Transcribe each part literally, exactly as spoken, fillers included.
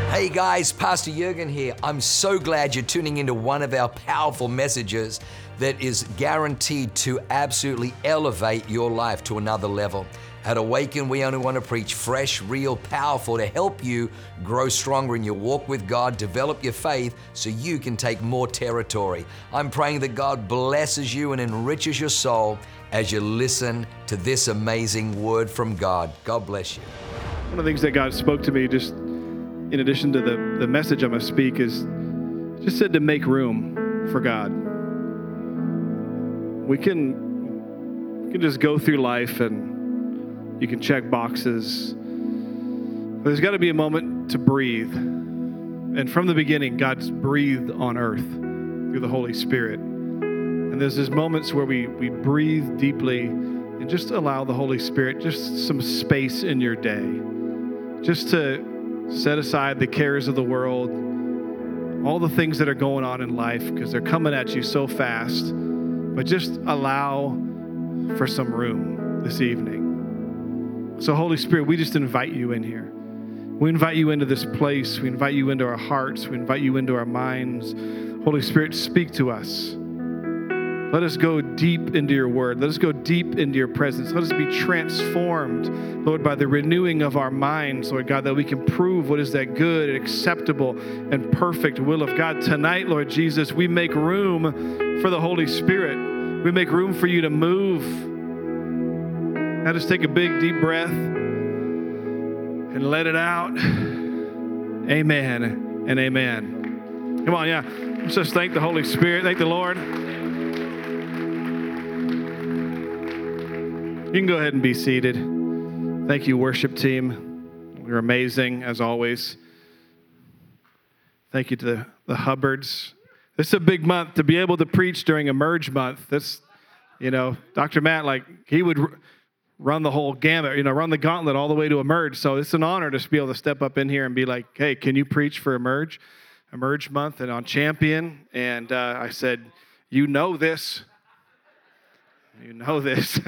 Hey guys, Pastor Jurgen here. I'm so glad you're tuning into one of our powerful messages that is guaranteed to absolutely elevate your life to another level. At Awaken, we only want to preach fresh, real, powerful to help you grow stronger in your walk with God, develop your faith so you can take more territory. I'm praying that God blesses you and enriches your soul as you listen to this amazing word from God. God bless you. One of the things that God spoke to me just in addition to the, the message I'm going to speak is just said to make room for God. We can, we can just go through life and you can check boxes. But there's got to be a moment to breathe. And from the beginning, God's breathed on earth through the Holy Spirit. And there's these moments where we, we breathe deeply and just allow the Holy Spirit just some space in your day. Just to set aside the cares of the world, all the things that are going on in life, because they're coming at you so fast. But just allow for some room this evening. So Holy Spirit, we just invite you in here. We invite you into this place. We invite you into our hearts. We invite you into our minds. Holy Spirit, speak to us. Let us go deep into your word. Let us go deep into your presence. Let us be transformed, Lord, by the renewing of our minds, Lord God, that we can prove what is that good and acceptable and perfect will of God. Tonight, Lord Jesus, we make room for the Holy Spirit. We make room for you to move. Now just take a big, deep breath and let it out. Amen and amen. Come on, yeah. Let's just thank the Holy Spirit. Thank the Lord. You can go ahead and be seated. Thank you, worship team. You're amazing, as always. Thank you to the, the Hubbards. This is a big month to be able to preach during Emerge Month. This, you know, Doctor Matt, like, he would r- run the whole gamut, you know, run the gauntlet all the way to Emerge. So it's an honor to be able to step up in here and be like, hey, can you preach for Emerge? Emerge Month and on Champion. And uh, I said, you know this. You know this.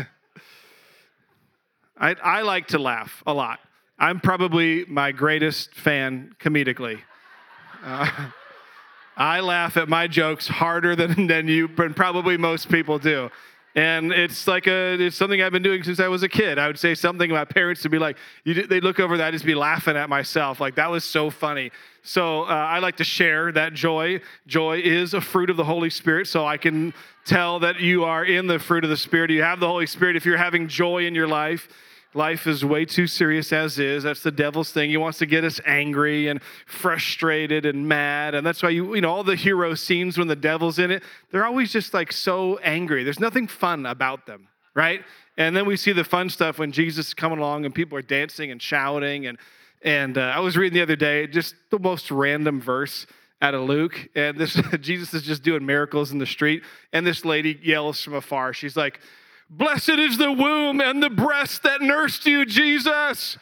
I, I like to laugh a lot. I'm probably my greatest fan comedically. Uh, I laugh at my jokes harder than, than you, and probably most people do. And it's like a, it's something I've been doing since I was a kid. I would say something about parents to be like, you, they look over that, I'd just be laughing at myself. Like, that was so funny. So uh, I like to share that joy. Joy is a fruit of the Holy Spirit, so I can tell that you are in the fruit of the Spirit. You have the Holy Spirit. If you're having joy in your life, life is way too serious as is. That's the devil's thing. He wants to get us angry and frustrated and mad. And that's why, you you know, all the hero scenes when the devil's in it, they're always just like so angry. There's nothing fun about them, right? And then we see the fun stuff when Jesus is coming along and people are dancing and shouting. And, and uh, I was reading the other day, just the most random verse out of Luke. And this Jesus is just doing miracles in the street. And this lady yells from afar. She's like, "Blessed is the womb and the breast that nursed you, Jesus."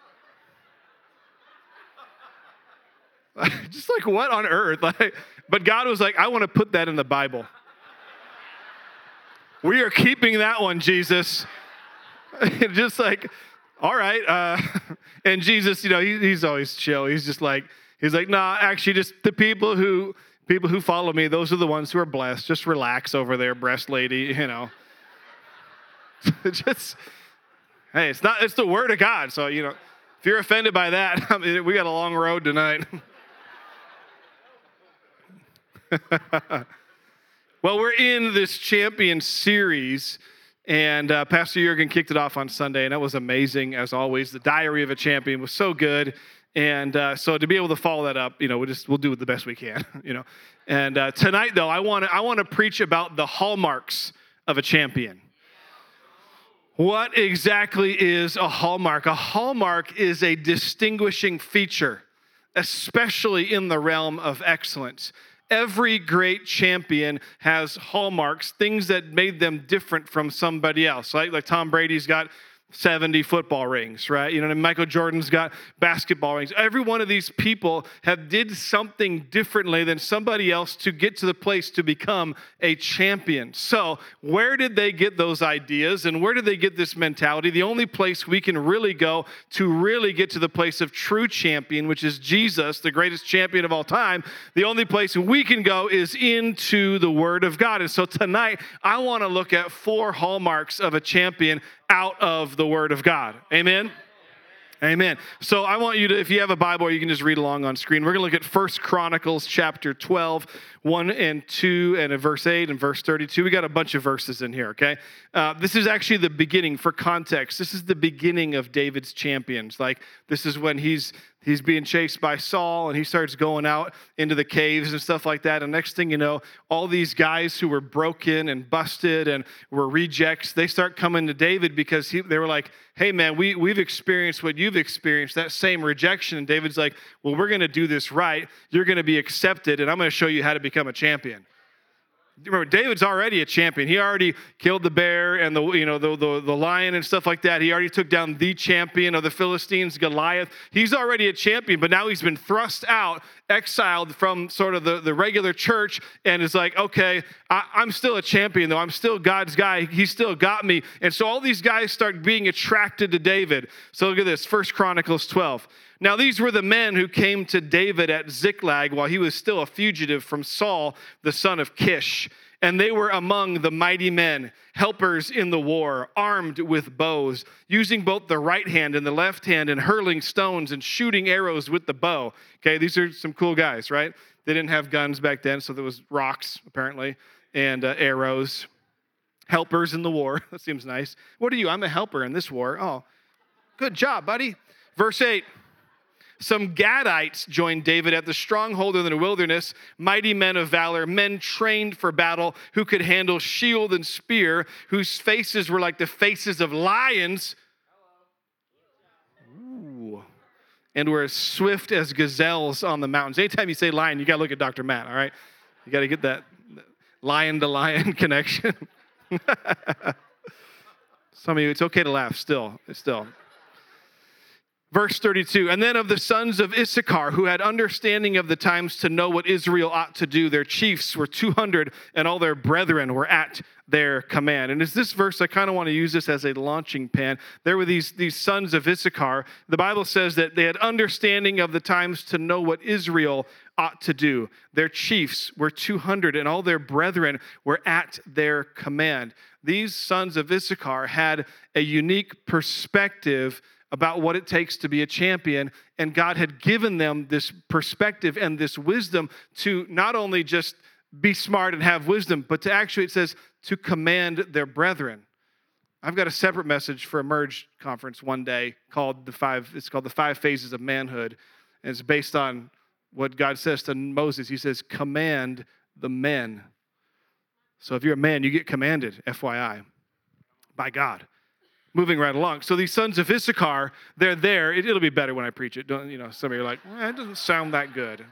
Just like, what on earth? Like, but God was like, I want to put that in the Bible. We are keeping that one, Jesus. Just like, all right. Uh, and Jesus, you know, he, he's always chill. He's just like, he's like, nah, actually, just the people who people who follow me, those are the ones who are blessed. Just relax over there, breast lady, you know. Just, hey, it's not, it's the word of God. So, you know, if you're offended by that, I mean, we got a long road tonight. Well, we're in this Champion series, and uh, Pastor Jurgen kicked it off on Sunday, and that was amazing, as always. The Diary of a Champion was so good. And uh, so to be able to follow that up, you know, we'll just, we'll do it the best we can, you know. And uh, tonight, though, I want to, I want to preach about the hallmarks of a champion. What exactly is a hallmark? A hallmark is a distinguishing feature, especially in the realm of excellence. Every great champion has hallmarks, things that made them different from somebody else. Like, like Tom Brady's got seventy football rings, right? You know, and Michael Jordan's got basketball rings. Every one of these people have did something differently than somebody else to get to the place to become a champion. So where did they get those ideas and where did they get this mentality? The only place we can really go to really get to the place of true champion, which is Jesus, the greatest champion of all time, the only place we can go is into the Word of God. And so tonight, I want to look at four hallmarks of a champion out of the Word of God. Amen? Amen. So I want you to, if you have a Bible, you can just read along on screen. We're going to look at First Chronicles chapter twelve, one and two, and verse eight and verse thirty-two. We got a bunch of verses in here, okay? Uh, this is actually the beginning, for context. This is the beginning of David's champions. Like, this is when he's He's being chased by Saul, and he starts going out into the caves and stuff like that. And next thing you know, all these guys who were broken and busted and were rejects, they start coming to David because he, they were like, hey, man, we, we've experienced what you've experienced, that same rejection. And David's like, well, we're going to do this right. You're going to be accepted, and I'm going to show you how to become a champion. Remember, David's already a champion. He already killed the bear and the you know the, the the lion and stuff like that. He already took down the champion of the Philistines, Goliath. He's already a champion, but now he's been thrust out, exiled from sort of the, the regular church, and is like, okay, I, I'm still a champion, though. I'm still God's guy. He still got me. And so all these guys start being attracted to David. So look at this, First Chronicles twelve. Now, these were the men who came to David at Ziklag while he was still a fugitive from Saul, the son of Kish. And they were among the mighty men, helpers in the war, armed with bows, using both the right hand and the left hand, and hurling stones and shooting arrows with the bow. Okay, these are some cool guys, right? They didn't have guns back then, so there was rocks, apparently, and uh, arrows. Helpers in the war. That seems nice. What are you? I'm a helper in this war. Oh, good job, buddy. Verse eight. Some Gadites joined David at the stronghold in the wilderness, mighty men of valor, men trained for battle, who could handle shield and spear, whose faces were like the faces of lions. Ooh. And were as swift as gazelles on the mountains. Anytime you say lion, you got to look at Doctor Matt, all right? You got to get that lion to lion connection. Some of you, it's okay to laugh still, still. Verse thirty-two, and then of the sons of Issachar, who had understanding of the times to know what Israel ought to do, their chiefs were two hundred, and all their brethren were at their command. And it's this verse, I kind of want to use this as a launching pad. There were these, these sons of Issachar. The Bible says that they had understanding of the times to know what Israel ought to do. Their chiefs were two hundred, and all their brethren were at their command. These sons of Issachar had a unique perspective about what it takes to be a champion, and God had given them this perspective and this wisdom to not only just be smart and have wisdom, but to actually, it says, to command their brethren. I've got a separate message for Emerge Conference one day called the five, it's called the five phases of manhood, and it's based on what God says to Moses. He says, command the men. So if you're a man, you get commanded, F Y I, by God. Moving right along. So these sons of Issachar, they're there. It, it'll be better when I preach it. Don't, you know, some of you are like, eh, it doesn't sound that good.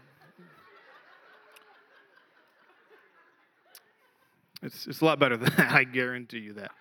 It's, it's a lot better than that. I guarantee you that.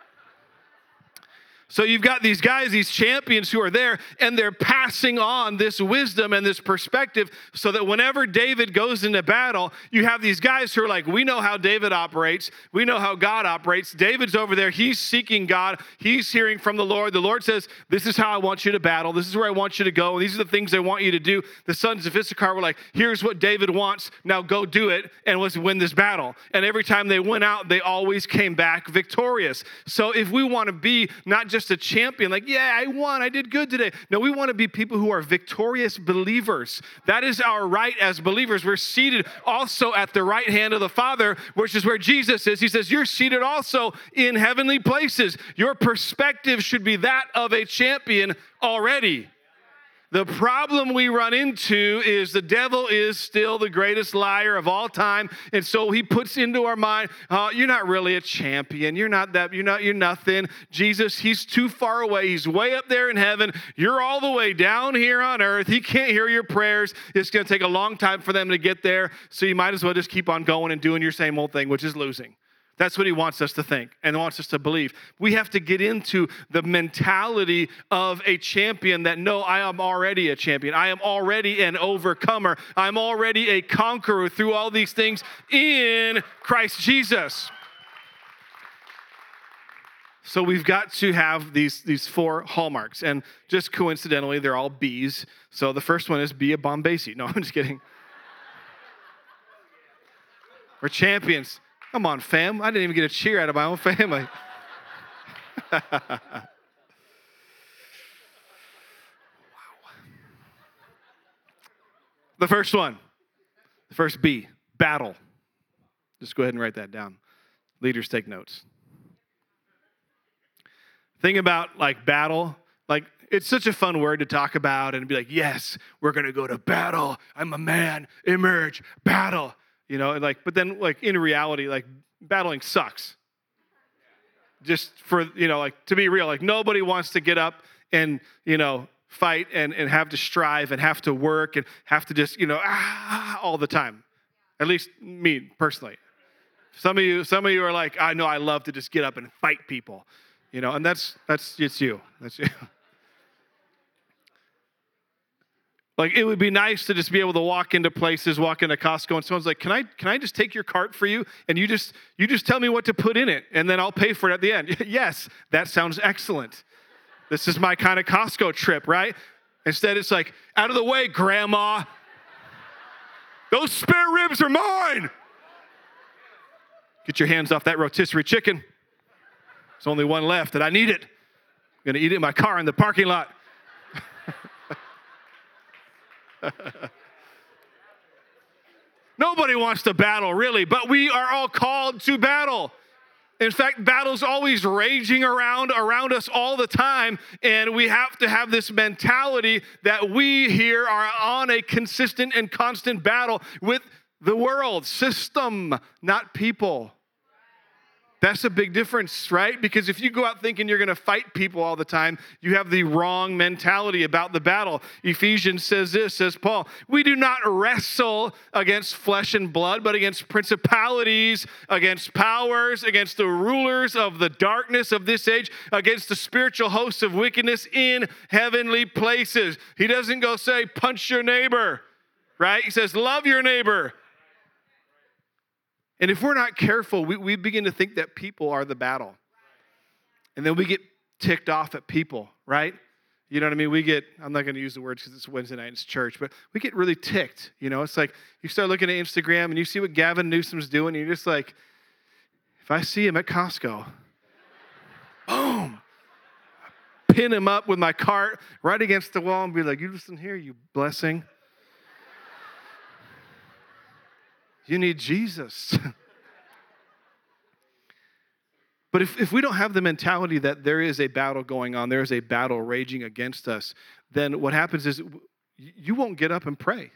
So you've got these guys, these champions who are there, and they're passing on this wisdom and this perspective so that whenever David goes into battle, you have these guys who are like, we know how David operates. We know how God operates. David's over there. He's seeking God. He's hearing from the Lord. The Lord says, this is how I want you to battle. This is where I want you to go. These are the things I want you to do. The sons of Issachar were like, here's what David wants. Now go do it and let's win this battle. And every time they went out, they always came back victorious. So if we want to be not just a champion, like, yeah, I won, I did good today. No, we want to be people who are victorious believers. That is our right as believers. We're seated also at the right hand of the Father, which is where Jesus is. He says, you're seated also in heavenly places. Your perspective should be that of a champion already. The problem we run into is the devil is still the greatest liar of all time, and so he puts into our mind, oh, you're not really a champion. You're not that. You're not. You're nothing. Jesus, he's too far away. He's way up there in heaven. You're all the way down here on earth. He can't hear your prayers. It's going to take a long time for them to get there, so you might as well just keep on going and doing your same old thing, which is losing. That's what he wants us to think and wants us to believe. We have to get into the mentality of a champion that, no, I am already a champion. I am already an overcomer. I'm already a conqueror through all these things in Christ Jesus. So we've got to have these, these four hallmarks. And just coincidentally, they're all B's. So the first one is be a Bombasi. No, I'm just kidding. We're champions. Come on, fam. I didn't even get a cheer out of my own family. Wow. The first one, the first B, battle. Just go ahead and write that down. Leaders, take notes. Think about like battle. Like it's such a fun word to talk about and be like, yes, we're going to go to battle. I'm a man, emerge, battle. You know, and like, but then like in reality, like battling sucks. Just for, you know, like to be real, like nobody wants to get up and, you know, fight and, and have to strive and have to work and have to just, you know, ah, all the time. At least me personally. Some of you, some of you are like, I know I love to just get up and fight people, you know, and that's, that's, it's you. That's you. Like, it would be nice to just be able to walk into places, walk into Costco, and someone's like, can I can I just take your cart for you? And you just you just tell me what to put in it, and then I'll pay for it at the end. Yes, that sounds excellent. This is my kind of Costco trip, right? Instead, it's like, out of the way, Grandma. Those spare ribs are mine. Get your hands off that rotisserie chicken. There's only one left, and I need it. I'm going to eat it in my car in the parking lot. Nobody wants to battle, really, but we are all called to battle. In fact, battle's always raging around around us all the time, and we have to have this mentality that we here are on a consistent and constant battle with the world system, not people. That's a big difference, right? Because if you go out thinking you're going to fight people all the time, you have the wrong mentality about the battle. Ephesians says this, says Paul, we do not wrestle against flesh and blood, but against principalities, against powers, against the rulers of the darkness of this age, against the spiritual hosts of wickedness in heavenly places. He doesn't go say, punch your neighbor, right? He says, love your neighbor. And if we're not careful, we, we begin to think that people are the battle. And then we get ticked off at people, right? You know what I mean? We get, I'm not going to use the words because it's Wednesday night, it's church, but we get really ticked. You know, it's like you start looking at Instagram and you see what Gavin Newsom's doing, and you're just like, if I see him at Costco, boom, pin him up with my cart right against the wall and be like, you listen here, you blessing. You need Jesus. But if, if we don't have the mentality that there is a battle going on, there is a battle raging against us, then what happens is you won't get up and pray.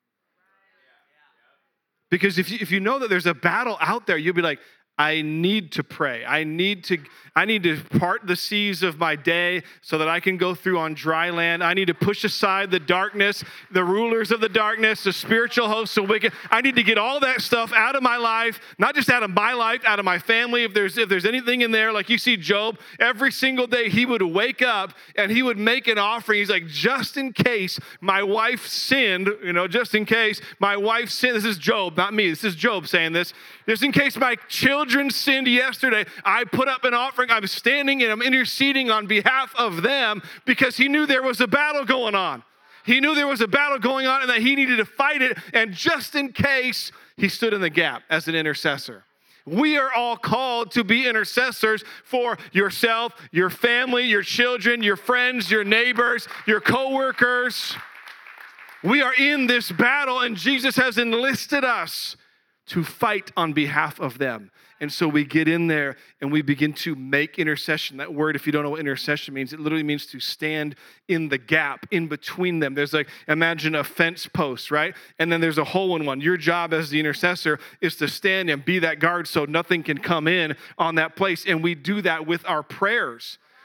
Because if you, if you know that there's a battle out there, you'll be like, I need to pray. I need to I need to part the seas of my day so that I can go through on dry land. I need to push aside the darkness, the rulers of the darkness, the spiritual hosts of wicked. I need to get all that stuff out of my life, not just out of my life, out of my family. If there's if there's anything in there, like you see Job, every single day he would wake up and he would make an offering. He's like, just in case my wife sinned, you know, just in case my wife sinned. This is Job, not me. This is Job saying this. Just in case my children sinned yesterday, I put up an offering. I'm standing and I'm interceding on behalf of them because he knew there was a battle going on. He knew there was a battle going on and that he needed to fight it. And just in case, he stood in the gap as an intercessor. We are all called to be intercessors for yourself, your family, your children, your friends, your neighbors, your coworkers. We are in this battle and Jesus has enlisted us to fight on behalf of them. And so we get in there and we begin to make intercession. That word, if you don't know what intercession means, it literally means to stand in the gap in between them. There's like, imagine a fence post, right? And then there's a hole in one. Your job as the intercessor is to stand and be that guard so nothing can come in on that place. And we do that with our prayers.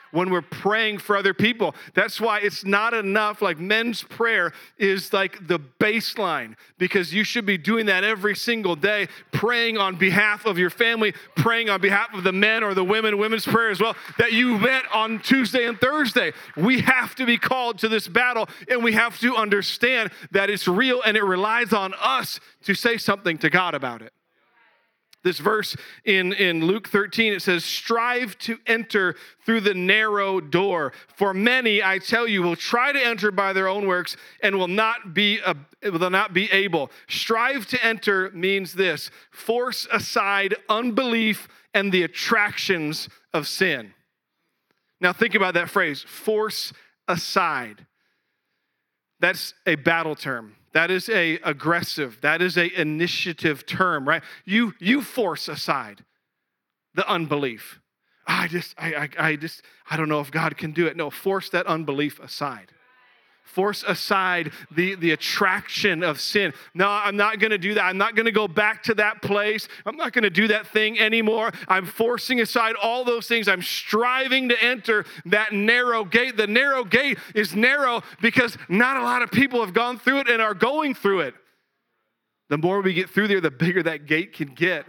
when we're praying for other people. That's why it's not enough. Like men's prayer is like the baseline, because you should be doing that every single day, praying on behalf of your family, praying on behalf of the men or the women, women's prayer as well, that you met on Tuesday and Thursday. We have to be called to this battle, and we have to understand that it's real and it relies on us to say something to God about it. This verse in, in Luke thirteen, it says, strive to enter through the narrow door. For many, I tell you, will try to enter by their own works and will not be, a, will not be able. Strive to enter means this: force aside unbelief and the attractions of sin. Now think about that phrase, force aside. That's a battle term. That is a aggressive, that is a initiative term, right? You you force aside the unbelief. I just, I, I, I just, I don't know if God can do it. No, force that unbelief aside. Force aside the, the attraction of sin. No, I'm not going to do that. I'm not going to go back to that place. I'm not going to do that thing anymore. I'm forcing aside all those things. I'm striving to enter that narrow gate. The narrow gate is narrow because not a lot of people have gone through it and are going through it. The more we get through there, the bigger that gate can get.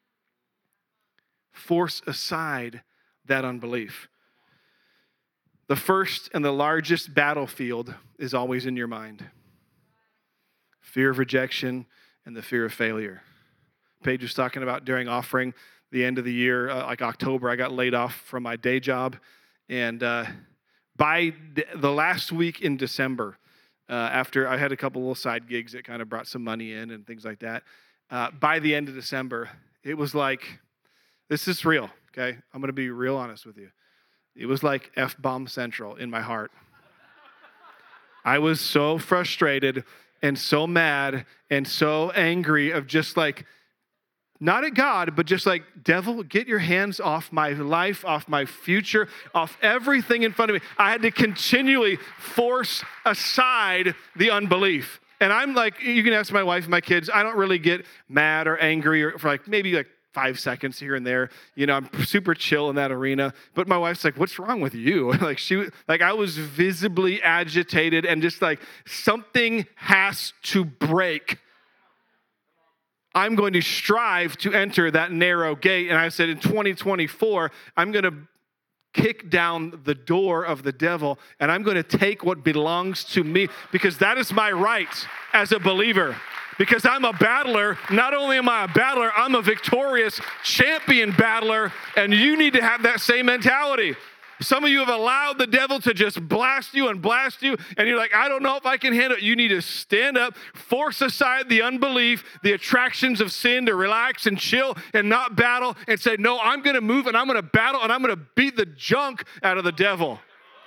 Force aside that unbelief. The first and the largest battlefield is always in your mind. Fear of rejection and the fear of failure. Paige was talking about during offering, the end of the year, uh, like October, I got laid off from my day job. And uh, by the last week in December, uh, after I had a couple little side gigs that kind of brought some money in and things like that, uh, by the end of December, it was like, this is real, okay? I'm going to be real honest with you. It was like F-bomb central in my heart. I was so frustrated and so mad and so angry of just like, not at God, but just like, devil, get your hands off my life, off my future, off everything in front of me. I had to continually force aside the unbelief. And I'm like, you can ask my wife and my kids, I don't really get mad or angry or for like maybe like five seconds here and there. You know, I'm super chill in that arena. But my wife's like, what's wrong with you? like she, like I was visibly agitated and just like, something has to break. I'm going to strive to enter that narrow gate. And I said, in twenty twenty-four, I'm going to kick down the door of the devil and I'm going to take what belongs to me, because that is my right as a believer. Because I'm a battler. Not only am I a battler, I'm a victorious champion battler, and you need to have that same mentality. Some of you have allowed the devil to just blast you and blast you, and you're like, I don't know if I can handle it. You need to stand up, force aside the unbelief, the attractions of sin, to relax and chill and not battle, and say, no, I'm going to move and I'm going to battle and I'm going to beat the junk out of the devil.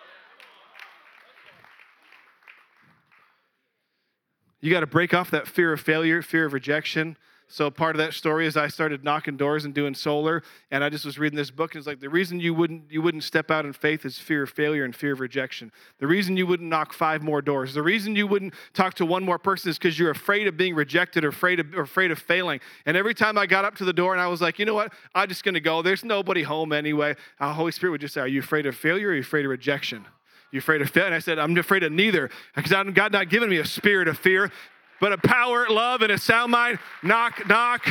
You got to break off that fear of failure, fear of rejection. So part of that story is I started knocking doors and doing solar, and I just was reading this book, and it's like, the reason you wouldn't you wouldn't step out in faith is fear of failure and fear of rejection. The reason you wouldn't knock five more doors, the reason you wouldn't talk to one more person is because you're afraid of being rejected or afraid of, or afraid of failing. And every time I got up to the door and I was like, you know what, I'm just going to go. There's nobody home anyway. Our Holy Spirit would just say, are you afraid of failure or are you afraid of rejection? You afraid of failure? And I said, I'm afraid of neither, because God not given me a spirit of fear, but a power, love, and a sound mind. Knock, knock.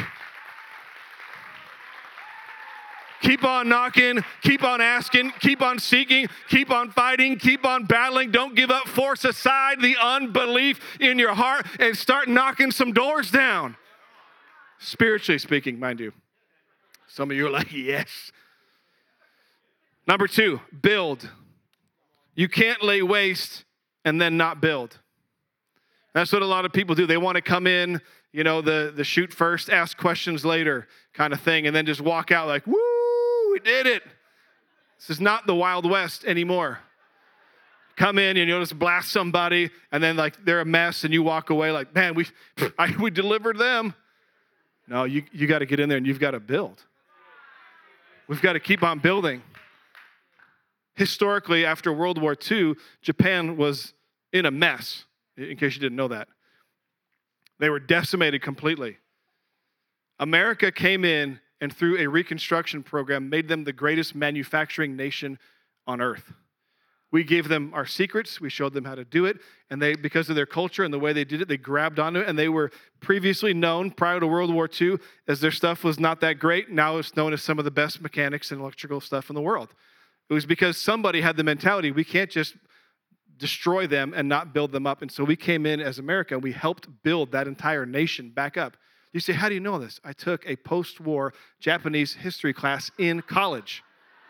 Keep on knocking, keep on asking, keep on seeking, keep on fighting, keep on battling. Don't give up. Force aside the unbelief in your heart and start knocking some doors down. Spiritually speaking, mind you. Some of you are like, yes. Number two, build. You can't lay waste and then not build. That's what a lot of people do. They want to come in, you know, the, the shoot first, ask questions later kind of thing, and then just walk out like, woo, we did it. This is not the Wild West anymore. Come in and you'll just blast somebody, and then like they're a mess, and you walk away like, man, we I, we delivered them. No, you, you got to get in there and you've got to build. We've got to keep on building. Historically, after World War Two, Japan was in a mess. In case you didn't know that. They were decimated completely. America came in and through a reconstruction program made them the greatest manufacturing nation on earth. We gave them our secrets. We showed them how to do it. And they, because of their culture and the way they did it, they grabbed onto it. And they were previously known prior to World War Two as their stuff was not that great. Now it's known as some of the best mechanics and electrical stuff in the world. It was because somebody had the mentality, we can't just destroy them and not build them up. And so we came in as America and we helped build that entire nation back up. You say, how do you know this? I took a post-war Japanese history class in college.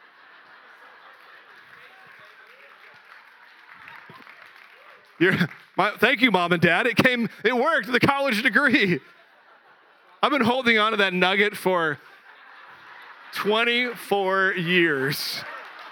You're, my, thank you, Mom and Dad. It came, it worked, the college degree. I've been holding on to that nugget for twenty-four years.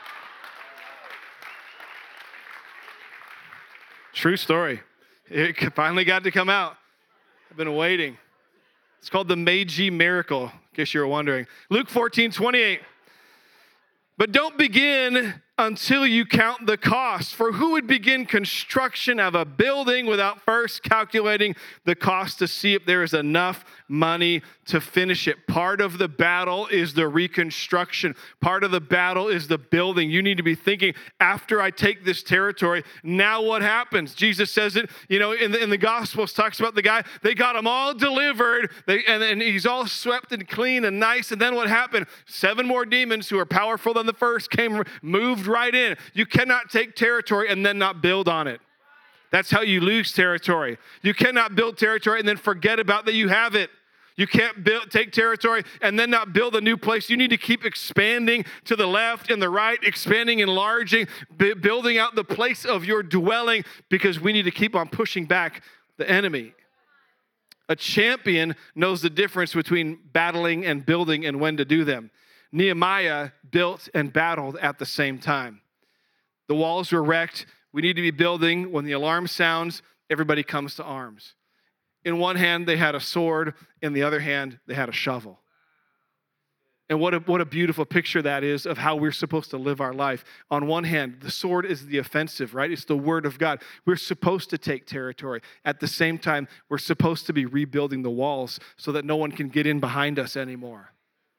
True story. It finally got to come out. I've been waiting. It's called the Meiji Miracle, in case you were wondering. Luke fourteen twenty-eight. But don't begin until you count the cost. For who would begin construction of a building without first calculating the cost to see if there is enough money to finish it? Part of the battle is the reconstruction. Part of the battle is the building. You need to be thinking, after I take this territory, now what happens? Jesus says it, you know, in the, in the Gospels, talks about the guy, they got him all delivered, they, and, and he's all swept and clean and nice, and then what happened? Seven more demons who are powerful than the first came, moved right in. You cannot take territory and then not build on it. That's how you lose territory. You cannot build territory and then forget about that you have it. You can't build, take territory and then not build a new place. You need to keep expanding to the left and the right, expanding, enlarging, b- building out the place of your dwelling, because we need to keep on pushing back the enemy. A champion knows the difference between battling and building and when to do them. Nehemiah built and battled at the same time. The walls were wrecked. We need to be building. When the alarm sounds, everybody comes to arms. In one hand, they had a sword. In the other hand, they had a shovel. And what a, what a beautiful picture that is of how we're supposed to live our life. On one hand, the sword is the offensive, right? It's the word of God. We're supposed to take territory. At the same time, we're supposed to be rebuilding the walls so that no one can get in behind us anymore.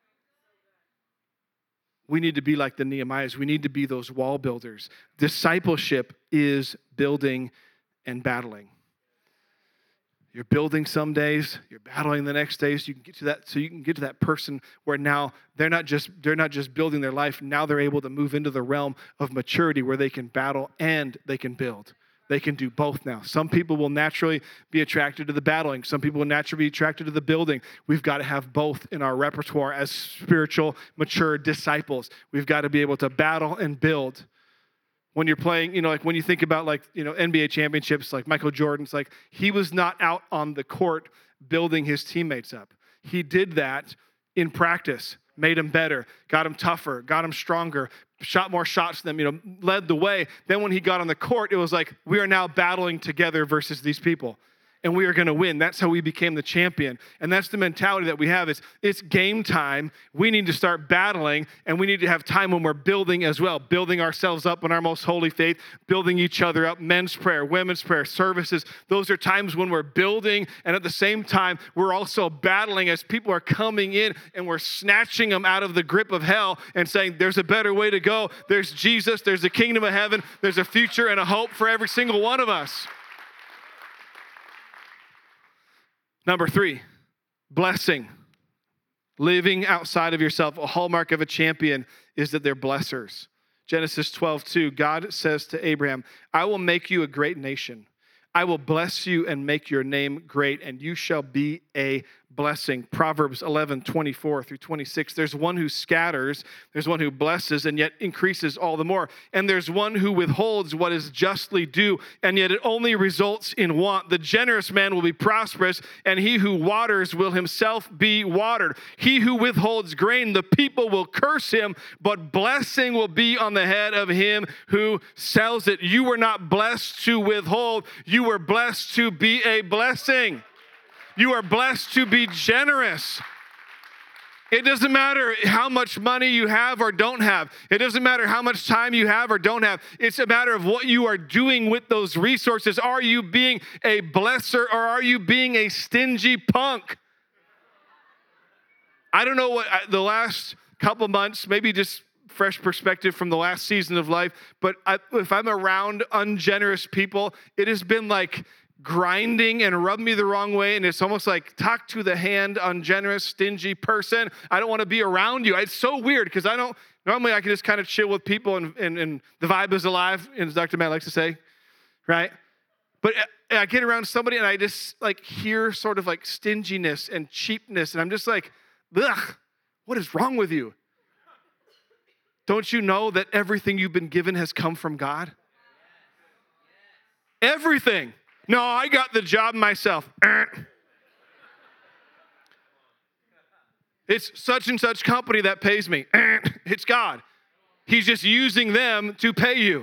We need to be like the Nehemiahs. We need to be those wall builders. Discipleship is building and battling. You're building some days, you're battling the next days. So you can get to that, so you can get to that person where now they're not just they're not just building their life. Now they're able to move into the realm of maturity where they can battle and they can build. They can do both now. Some people will naturally be attracted to the battling. Some people will naturally be attracted to the building. We've got to have both in our repertoire as spiritual, mature disciples. We've got to be able to battle and build. When you're playing, you know, like when you think about like, you know, N B A championships, like Michael Jordan's, like he was not out on the court building his teammates up. He did that in practice, made them better, got them tougher, got them stronger, shot more shots than them, you know, led the way. Then when he got on the court, it was like, we are now battling together versus these people. And we are going to win. That's how we became the champion. And that's the mentality that we have is it's game time. We need to start battling, and we need to have time when we're building as well, building ourselves up in our most holy faith, building each other up, men's prayer, women's prayer, services. Those are times when we're building, and at the same time, we're also battling as people are coming in, and we're snatching them out of the grip of hell and saying, there's a better way to go. There's Jesus. There's the kingdom of heaven. There's a future and a hope for every single one of us. Number three, blessing. Living outside of yourself. A hallmark of a champion is that they're blessers. Genesis twelve two, God says to Abraham, I will make you a great nation. I will bless you and make your name great, and you shall be a blessing. Proverbs eleven twenty-four through twenty-six. There's one who scatters, there's one who blesses, and yet increases all the more. And there's one who withholds what is justly due, and yet it only results in want. The generous man will be prosperous, and he who waters will himself be watered. He who withholds grain, the people will curse him, but blessing will be on the head of him who sells it. You were not blessed to withhold. You were blessed to be a blessing. You are blessed to be generous. It doesn't matter how much money you have or don't have. It doesn't matter how much time you have or don't have. It's a matter of what you are doing with those resources. Are you being a blesser or are you being a stingy punk? I don't know what the last couple months, maybe just fresh perspective from the last season of life, but I, if I'm around ungenerous people, it has been like grinding and rubbing me the wrong way, and it's almost like talk to the hand, ungenerous, stingy person. I don't want to be around you. It's so weird because I don't, normally I can just kind of chill with people and, and, and the vibe is alive, as Doctor Matt likes to say, right? But I get around somebody and I just like hear sort of like stinginess and cheapness, and I'm just like, ugh, what is wrong with you? Don't you know that everything you've been given has come from God? Everything. No, I got the job myself. It's such and such company that pays me. It's God. He's just using them to pay you.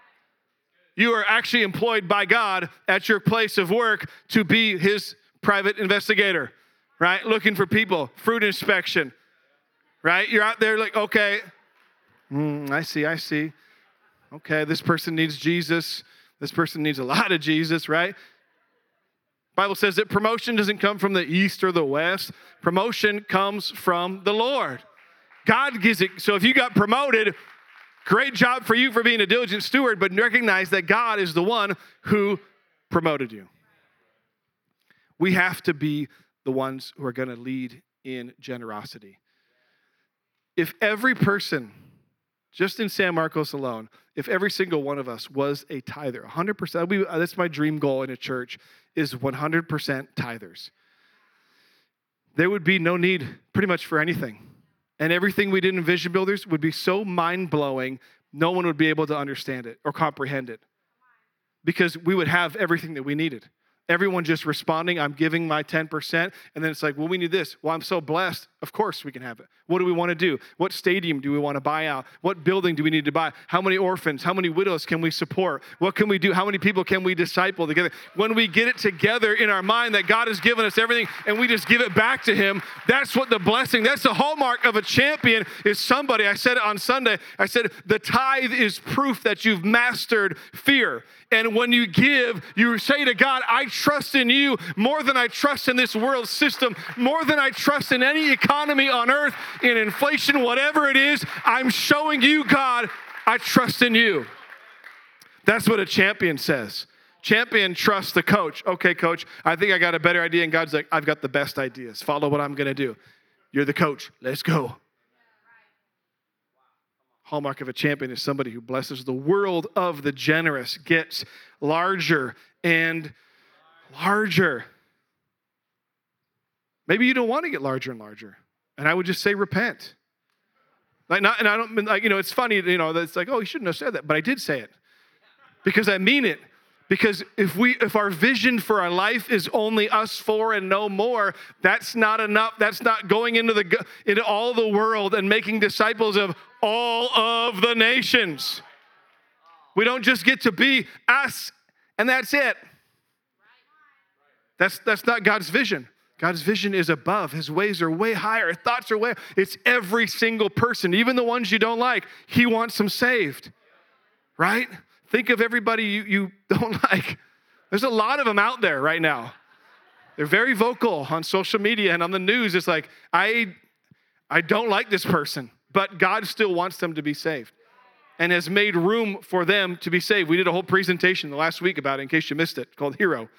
You are actually employed by God at your place of work to be his private investigator, right? Looking for people, fruit inspection, right? You're out there like, okay, mm, I see, I see. Okay, this person needs Jesus. This person needs a lot of Jesus, right? Bible says that promotion doesn't come from the east or the west. Promotion comes from the Lord. God gives it. So if you got promoted, great job for you for being a diligent steward, but recognize that God is the one who promoted you. We have to be the ones who are going to lead in generosity. If every person, just in San Marcos alone, if every single one of us was a tither, one hundred percent, that's my dream goal in a church, is one hundred percent tithers. There would be no need pretty much for anything. And everything we did in Vision Builders would be so mind-blowing, no one would be able to understand it or comprehend it. Because we would have everything that we needed. Everyone just responding, I'm giving my ten percent. And then it's like, well, we need this. Well, I'm so blessed. Of course we can have it. What do we want to do? What stadium do we want to buy out? What building do we need to buy? How many orphans? How many widows can we support? What can we do? How many people can we disciple together? When we get it together in our mind that God has given us everything and we just give it back to him, that's what the blessing, that's the hallmark of a champion is somebody. I said it on Sunday. I said, the tithe is proof that you've mastered fear. And when you give, you say to God, I trust in you more than I trust in this world system, more than I trust in any economy on earth, in inflation, whatever it is. I'm showing you, God, I trust in you. That's what a champion says. Champion trusts the coach. Okay, coach, I think I got a better idea. And God's like, I've got the best ideas. Follow what I'm going to do. You're the coach. Let's go. Hallmark of a champion is somebody who blesses. The world of the generous gets larger and larger. Maybe you don't want to get larger and larger. And I would just say repent. Like not, and I don't, like, you know, it's funny, you know, it's like, oh, you shouldn't have said that. But I did say it because I mean it. Because if we, if our vision for our life is only us four and no more, that's not enough. That's not going into the into all the world and making disciples of all of the nations. We don't just get to be us and that's it. That's that's not God's vision. God's vision is above. His ways are way higher. His thoughts are way. It's every single person, even the ones you don't like. He wants them saved, right? Think of everybody you, you don't like. There's a lot of them out there right now. They're very vocal on social media and on the news. It's like, I, I don't like this person, but God still wants them to be saved and has made room for them to be saved. We did a whole presentation the last week about it, in case you missed it, called Hero.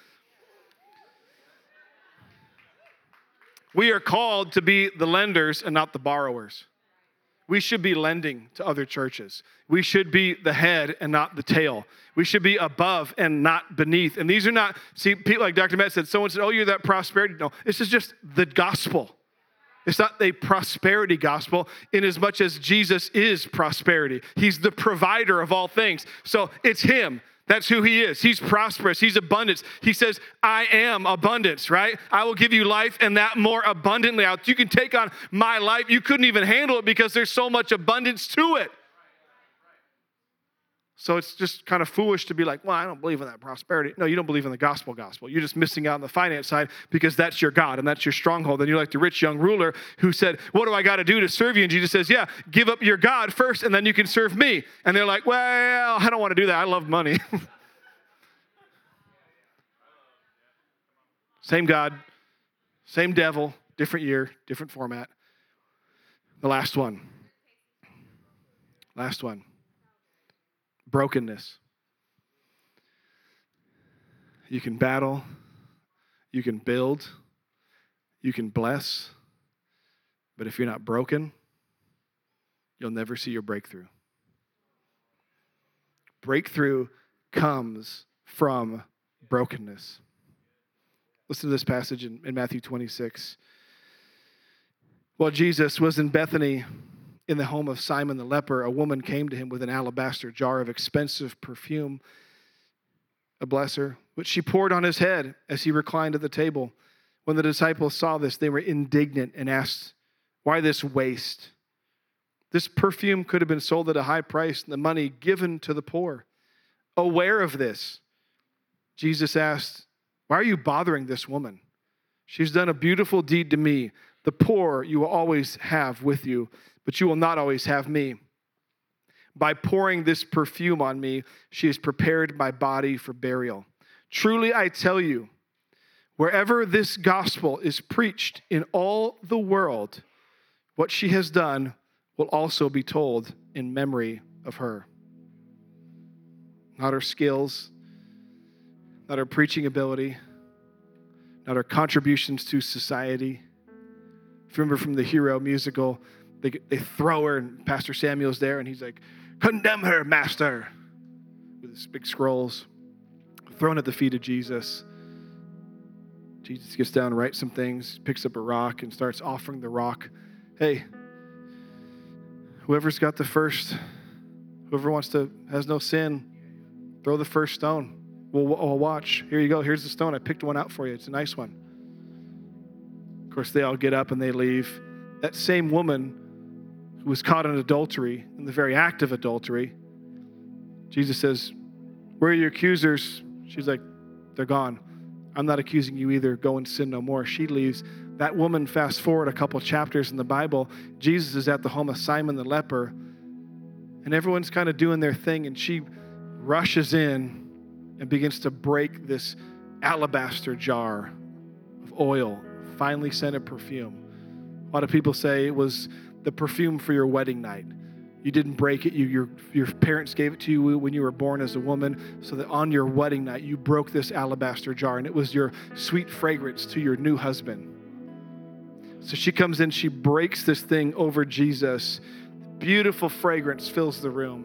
We are called to be the lenders and not the borrowers. We should be lending to other churches. We should be the head and not the tail. We should be above and not beneath. And these are not, see, people like Doctor Matt said, someone said, oh, you're that prosperity. No, this is just the gospel. It's not a prosperity gospel in as much as Jesus is prosperity. He's the provider of all things. So it's him. That's who he is. He's prosperous. He's abundance. He says, I am abundance, right? I will give you life and that more abundantly. You can take on my life. You couldn't even handle it because there's so much abundance to it. So it's just kind of foolish to be like, well, I don't believe in that prosperity. No, you don't believe in the gospel gospel. You're just missing out on the finance side because that's your God and that's your stronghold. And you're like the rich young ruler who said, what do I got to do to serve you? And Jesus says, yeah, give up your God first and then you can serve me. And they're like, well, I don't want to do that. I love money. Same God, same devil, different year, different format. The last one. Last one. Brokenness. You can battle, you can build, you can bless, but if you're not broken, you'll never see your breakthrough. Breakthrough comes from brokenness. Listen to this passage in, in Matthew twenty-six. While Jesus was in Bethany in the home of Simon the leper, a woman came to him with an alabaster jar of expensive perfume, a blesser, which she poured on his head as he reclined at the table. When the disciples saw this, they were indignant and asked, "Why this waste? This perfume could have been sold at a high price and the money given to the poor." Aware of this, Jesus asked, "Why are you bothering this woman? She's done a beautiful deed to me. The poor you will always have with you, but you will not always have me. By pouring this perfume on me, she has prepared my body for burial. Truly, I tell you, wherever this gospel is preached in all the world, what she has done will also be told in memory of her." Not her skills, not her preaching ability, not her contributions to society. If you remember from the Hero musical, they, they throw her and Pastor Samuel's there and he's like, "Condemn her, master," with his big scrolls, thrown at the feet of Jesus. Jesus gets down, writes some things, picks up a rock and starts offering the rock. Hey, whoever's got the first, whoever wants to, has no sin, throw the first stone. We'll, we'll watch. Here you go. Here's the stone. I picked one out for you. It's a nice one. Of course, they all get up and they leave. That same woman who was caught in adultery, in the very act of adultery, Jesus says, "Where are your accusers?" She's like, "They're gone. I'm not accusing you either. Go and sin no more." She leaves. That woman, fast forward a couple chapters in the Bible, Jesus is at the home of Simon the leper, and everyone's kind of doing their thing, and she rushes in and begins to break this alabaster jar of oil, finely scented perfume. A lot of people say it was the perfume for your wedding night. You didn't break it. You, your, your parents gave it to you when you were born as a woman, so that on your wedding night, you broke this alabaster jar, and it was your sweet fragrance to your new husband. So she comes in, she breaks this thing over Jesus. Beautiful fragrance fills the room.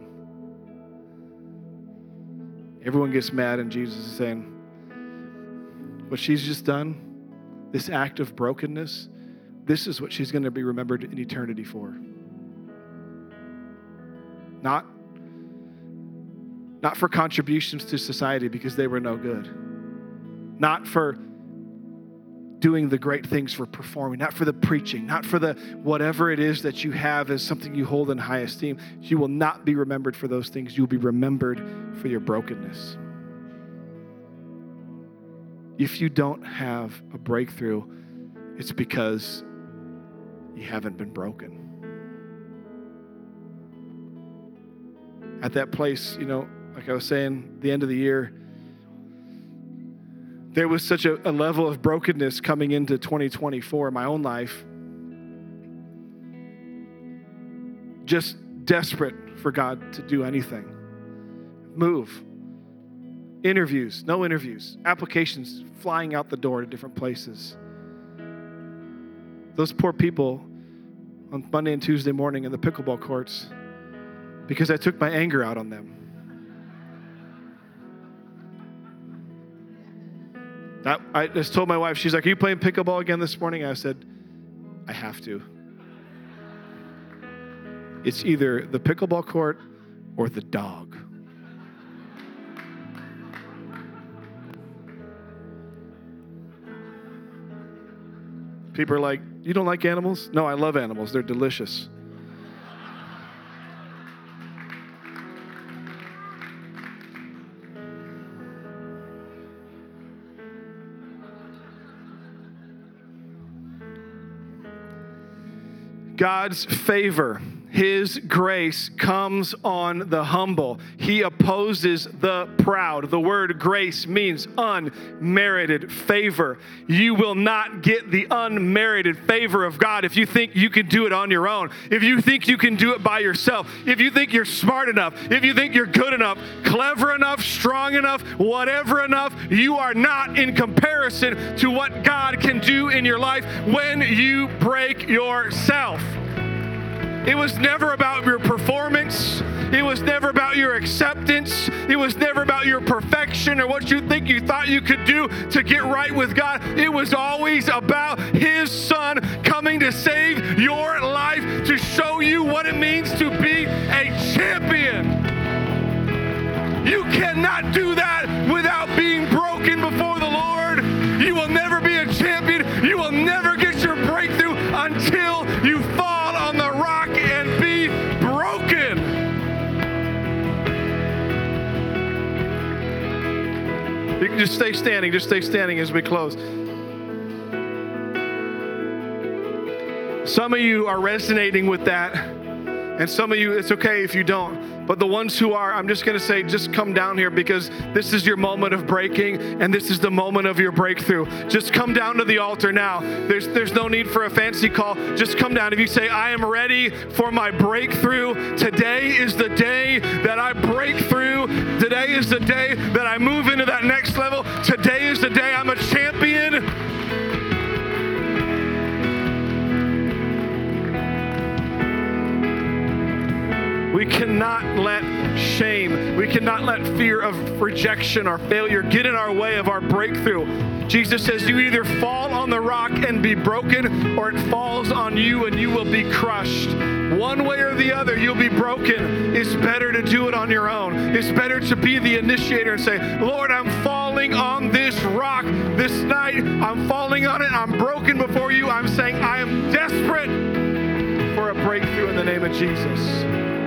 Everyone gets mad, and Jesus is saying, what she's just done, this act of brokenness, this is what she's going to be remembered in eternity for. Not, not for contributions to society because they were no good. Not for doing the great things, for performing. Not for the preaching. Not for the whatever it is that you have as something you hold in high esteem. You will not be remembered for those things. You will be remembered for your brokenness. If you don't have a breakthrough, it's because you haven't been broken. At that place, you know, like I was saying, the end of the year, there was such a, a level of brokenness coming into twenty twenty-four in my own life. Just desperate for God to do anything. Move. Interviews, no interviews. Applications flying out the door to different places. Those poor people on Monday and Tuesday morning in the pickleball courts, because I took my anger out on them. That, I just told my wife, she's like, "Are you playing pickleball again this morning?" I said, "I have to." It's either the pickleball court or the dog. People are like, "You don't like animals?" No, I love animals. They're delicious. God's favor, His grace comes on the humble. He opposes the proud. The word grace means unmerited favor. You will not get the unmerited favor of God if you think you can do it on your own. If you think you can do it by yourself. If you think you're smart enough. If you think you're good enough, clever enough, strong enough, whatever enough, you are not in comparison to what God can do in your life when you break yourself. It was never about your performance. It was never about your acceptance. It was never about your perfection or what you think you thought you could do to get right with God. It was always about His Son coming to save your life, to show you what it means to be a champion. You cannot do that without being broken before the Lord. You will never be a champion. You will never get your breakthrough until you fall on the rock and be broken. You can just stay standing. Just stay standing as we close. Some of you are resonating with that, and some of you, it's okay if you don't. But the ones who are, I'm just going to say, just come down here, because this is your moment of breaking, and this is the moment of your breakthrough. Just come down to the altar now. There's there's no need for a fancy call. Just come down. If you say, I am ready for my breakthrough, today is the day that I break through. Today is the day that I move into that next level. Today is the day I'm a champion. We cannot let shame, we cannot let fear of rejection or failure get in our way of our breakthrough. Jesus says you either fall on the rock and be broken, or it falls on you and you will be crushed. One way or the other, you'll be broken. It's better to do it on your own. It's better to be the initiator and say, Lord, I'm falling on this rock this night. I'm falling on it. I'm broken before you. I'm saying I am desperate for a breakthrough in the name of Jesus.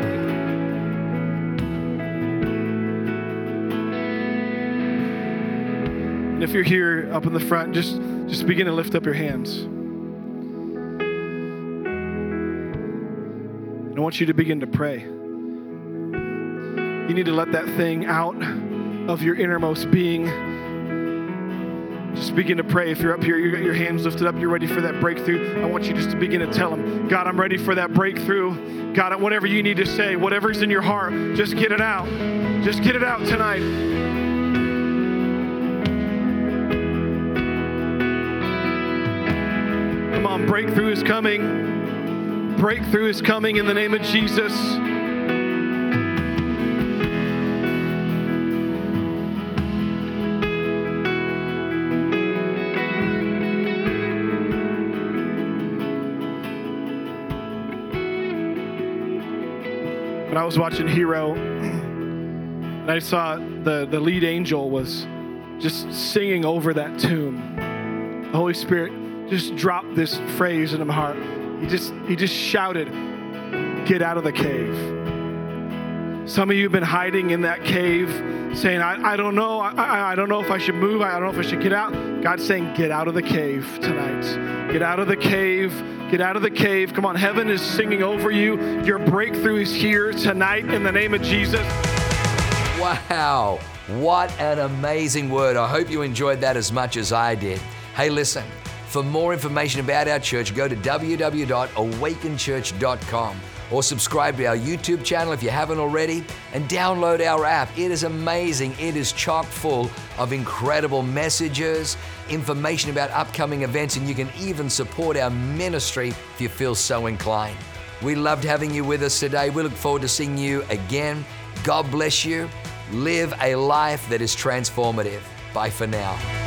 And if you're here up in the front, just, just begin to lift up your hands. And I want you to begin to pray. You need to let that thing out of your innermost being. Just begin to pray. If you're up here, you got your hands lifted up, you're ready for that breakthrough. I want you just to begin to tell Him, God, I'm ready for that breakthrough. God, whatever you need to say, whatever's in your heart, just get it out. Just get it out tonight. Come on, breakthrough is coming. Breakthrough is coming in the name of Jesus. When I was watching Hero, and I saw the, the lead angel was just singing over that tomb. The Holy Spirit just dropped this phrase in my heart. He just he just shouted, get out of the cave. Some of you have been hiding in that cave, saying, I, I don't know, I, I don't know if I should move, I don't know if I should get out. God's saying, get out of the cave tonight. Get out of the cave, get out of the cave. Come on, heaven is singing over you. Your breakthrough is here tonight in the name of Jesus. Wow, what an amazing word. I hope you enjoyed that as much as I did. Hey, listen. For more information about our church, go to w w w dot awaken church dot com or subscribe to our YouTube channel if you haven't already, and download our app. It is amazing. It is chock full of incredible messages, information about upcoming events, and you can even support our ministry if you feel so inclined. We loved having you with us today. We look forward to seeing you again. God bless you. Live a life that is transformative. Bye for now.